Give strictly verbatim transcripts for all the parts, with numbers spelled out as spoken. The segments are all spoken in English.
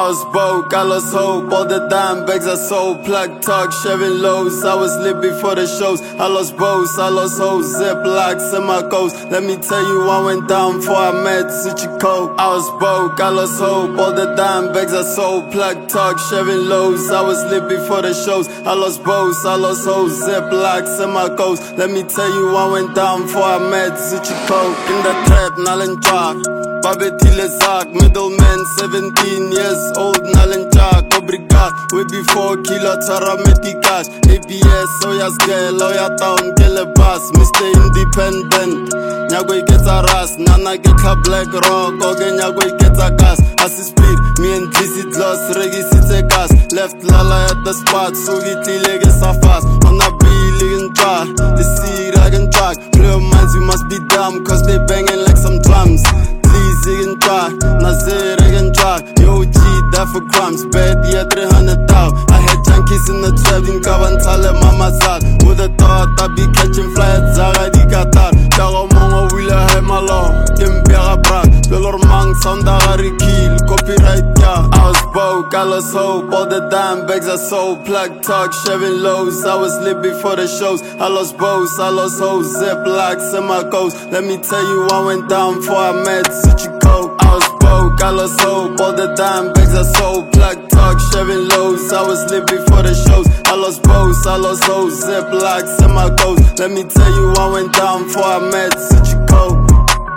I was broke, I lost hope. All the dime bags I sold. Plug talk, sharing lows. I was lit before the shows. I lost bros, I lost hoes. Ziplocs in my coats. Let me tell you, I went down before I met Suchiko. I was broke, I lost hope. All the dime bags I sold. Plug talk, sharing lows. I was lit before the shows. I lost bros, I lost hoes. Ziplocs in my coats. Let me tell you, I went down before I met Suchiko. In the trap, Nalenjak. Babetile Zak, middleman, seventeen years old, Nalenjak, obrigado. We before kilo tara medicash. A B S, Oyas girl, Oya town, Gele Bass, Mister Independent. Nyagwe gets a ras, Nana get a black rock, Oge Nyagwe gets a gas. As he speed, me and G C lost, Reggie sits a gas. Left Lala at the spot, so get leg is a fast. On a billion jar, the sea dragon track. Real minds, we must be dumb, cause they banging like some drums. Ziggin' try, Nazir again try. Yo G, that for crumbs, bad, yeah, three hundred thou. I had junkies in the trap, in Kabantale, Mama Sad. With a thought, I be catching flights, Zara di Qatar. Dago Mongo, Willa, Hemalo, Timbera Brat. Belor Mang, Sandari Kill, copyright, yeah. I was broke, I lost hope. All the dime bags I sold. Plug talk, sharing lows. I was lit before the shows. I lost bros, I lost hoes. Ziplocs in my coats. Let me tell you, I went down before I met Suchiko. I was broke, I lost hope. All the dime bags I sold. Plug talk, sharing lows. I was lit before the shows. I lost bros, I lost hoes. Ziplocs in my coats. Let me tell you, I went down before I met Suchiko.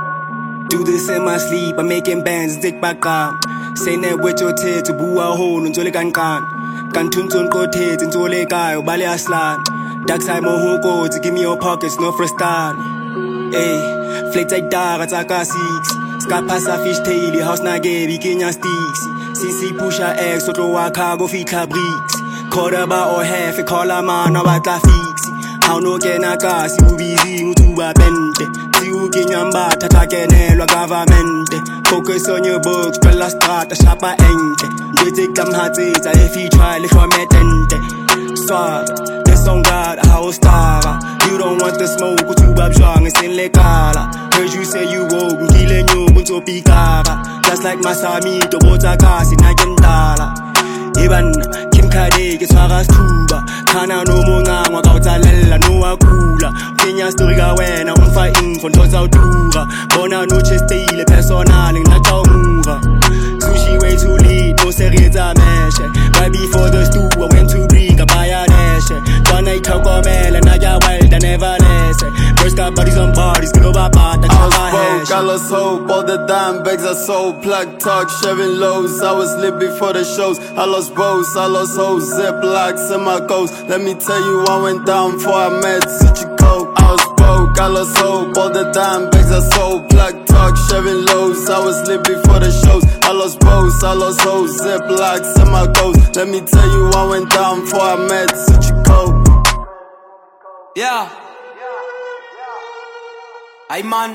Do this in my sleep, I'm making bands, dick back up. Say that with your teeth to boo a hole until it can can. Can tune to go teeth until they guy, Bali Aslan. Dark side Mohoko to give me your pockets, no first time. Hey, flakes like dog, attack a six. Scar pass a fish tail, house na gay, Kenya sticks. C C push a X, so throw a cargo feet a bricks. Quarter bar or half, a call a man about a fix. How no get a car, see who busy, to a bente. You can yamba, tatakenelo government. Focus on your books, pella strata, shapa ente. You take them hats, if you try, let me tente. Swag, this on God, how star. You don't want the smoke, what you up strong, it's in Lekala. Heard you say you woke, killing you, to Pikara. Just like Masami, the water gas in Agentala. Even Kim Kade, it's Faras Tuba. Kana no monga, Wakautala, no Akula. Kenya Storiga, when I'm fighting for those out Dura. Bona noche style, personal, in Nakamura. Sushi way too late, no serita mesh. Right before the stew, I went to bring a buyer dash. One night, Togomel, and Naja Wild, and never less. First got bodies on bodies, go over part, that's how I broke, I lost hope. All the dime bags I sold. Plug talk, sharing lows. I was lit before the shows. I lost bros, I lost hoes. Ziplocs in my coats. Let me tell you, I went down before I met Suchiko. I was broke, I lost hope. All the dime bags I sold. Plug talk, sharing lows. I was lit before the shows. I lost bros, I lost hoes. Ziplocs in my coats. Let me tell you, I went down before I met Suchiko. Yeah. Hey man.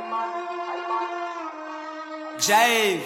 Jive.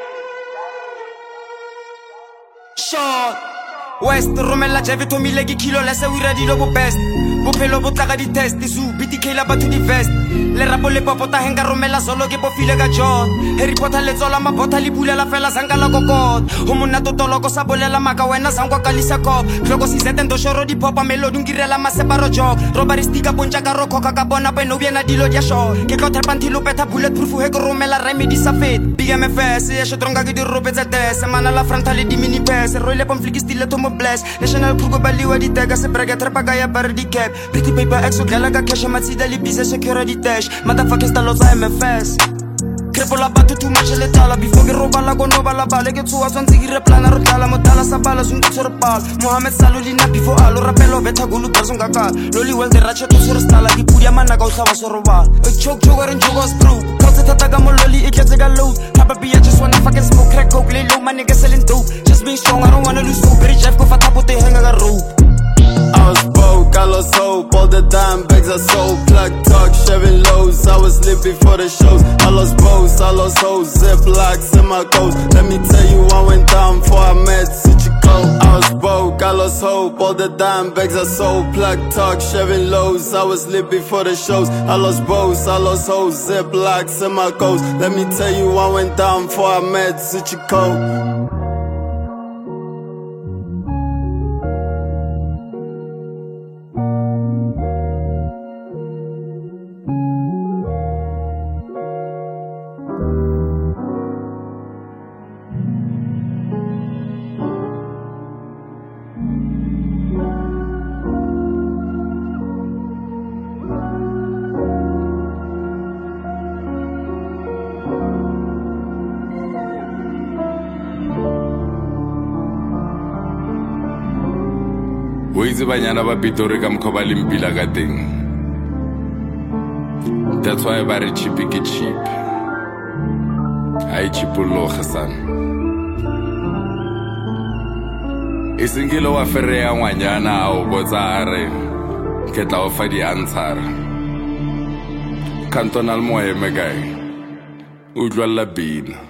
Shot. West Romela Jive to me like kilo less we ready to go best. Bopelo botlaga di test su B T K la batho di vest. Le rapo le popota henga Romela solo ke bofile ka jot. Harry Potter le tsola mabotha le pula la fela sanga la kokot. Ho monna totoloko sa bolela maka wena sangwa kalisa kop. Hloko si zetendo shoro di popa melody ngirela maseparo jog. Robari stika poncha ka rokhoka ka bona pe no biena dilo dia show. Ke tlo thepa ntilo peta bulletproof he ko Romela remedy sa fit. Big M F S ya shotronga ke di ropetsa des. Mana la frontale di mini pass. Roile pomfliki stile to mo bless. National Krugo baliwa di tega se brega trepa ga ya bar di cap. Pretty paper exo galaga cash matsida li business security dash. Motherfuckers sta loza M F S. Crepo la battu too much le tala before che roba la gono bala bale che tua son zigi replana rotala motala sa bala sun tsoro pal. Mohamed Saludi na before alo rapelo veta gulu person kaka. Loli well de racha to soro stala di pudia mana ga usava soro bal. A choke choke and jogos bro. Cause tata ga mo loli it gets ga low. Papa be I just wanna fucking smoke crack coke lay low my nigga selling dope. Just being strong I don't wanna lose so very Jeff go fata pote hanga ga rope. I was broke, I lost hope. All the dime bags I sold. Plug talk, sharing lows. I was lit before the shows. I lost bros, I lost hoes. Ziplocs in my coats. Let me tell you, I went down before I met Suchiko. I was broke, I lost hope. All the dime bags I sold. Plug talk, sharing lows. I was lit before the shows. I lost bros, I lost hoes. Ziplocs in my coats. Let me tell you, I went down before I met Suchiko. itse banyana ba Pitori ka mokgwa ba lempila ka teng. That's why ba re cheap ke cheap. Ai chipologe sana. Isingile wa ferre ya ngwanyana a o botsa a re ke tla o fa di answer. Cantonal mo eme kae? O utlwalla bina.